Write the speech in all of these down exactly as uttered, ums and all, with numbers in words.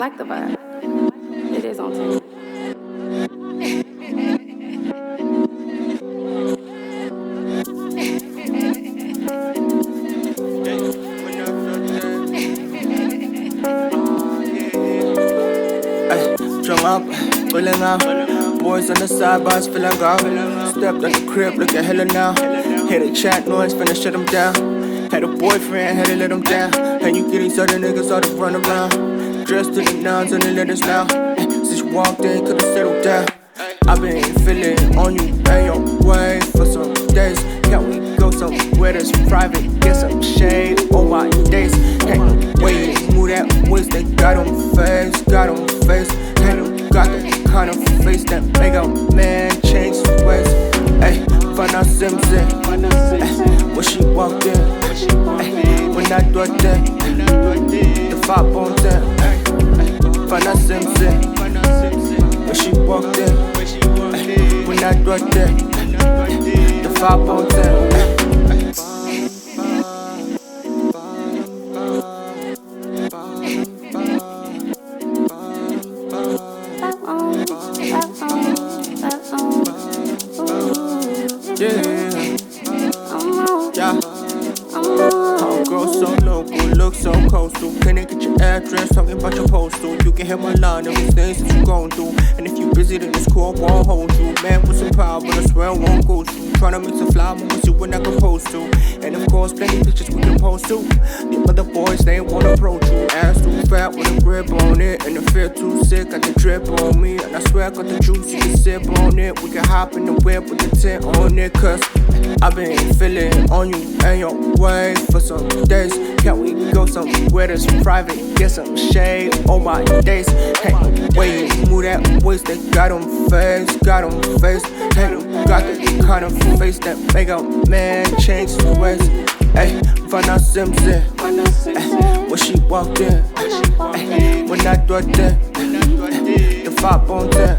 like the vibe. It is on ten. Drum up, pulling out. Boys on the sidelines feeling out. Stepped out the crib, look at hella now. Hear the chat noise, finna shut them down. Had a boyfriend, had to let him down. And you get these other niggas all to run around. Dressed to the nines and the letters now. Since you walked in, could've settled down. I've been feeling on you and your way for some days. Can we go somewhere that's private? Get some shade on my days. Can't wait, move that waist. They got on face, got on face. Ain't got the kind of face that make a man change his ways. Ayy, Fana Simpson, ayy, when she walked in, ayy, when I do that, the five on ten. Fana Simpson, when she walked in, ayy, when I do that, the five on ten. Yeah, yeah. Homegirl so local, look so coastal. Can I get your address? Talking about your postal. You can hit my line, every things that you gon' do. And if you busy, then this call won't hold you. Man with some power, but I swear I won't go through. Tryna make some fly moments you were not supposed to. And of course, plenty pictures we can post too. The other boys, they ain't wanna approach you. Ass too fat with a grip on it. And the feel too sick, got the drip on me. And I swear I got the juice, you can sip on it. We can hop in the whip with the tent on it. Cause I've been feeling on you and your way for some days. Can we go somewhere that's private? Get some shade on my days. Ain't wait, move that waist. They got on face, got on face. Ain't got the kind of face that make a man change his ways. Ayy, Fana Simpson, ayy, when she walked in, ayy, when I do that, the five on ten.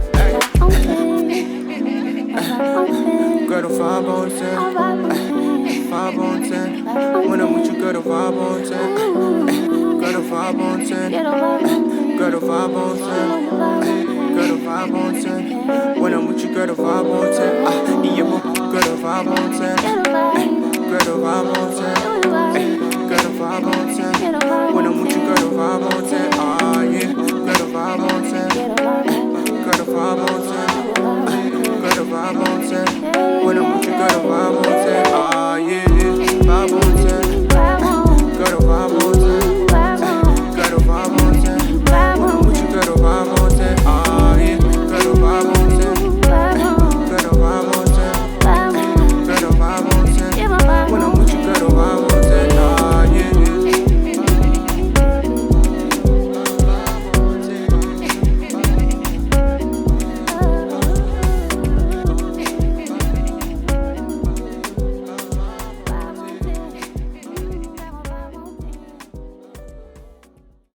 Girl, the five on ten, five on ten. When I'm with you, girl, the five on ten. Girl, the five on ten, girl, the five on ten. Girl, the five on ten. When I'm with you, girl, the five on ten. Ah, yeah, girl, the five on ten. Girl, the five on ten. Girl, the five on ten. When I'm with you, girl, the five on ten.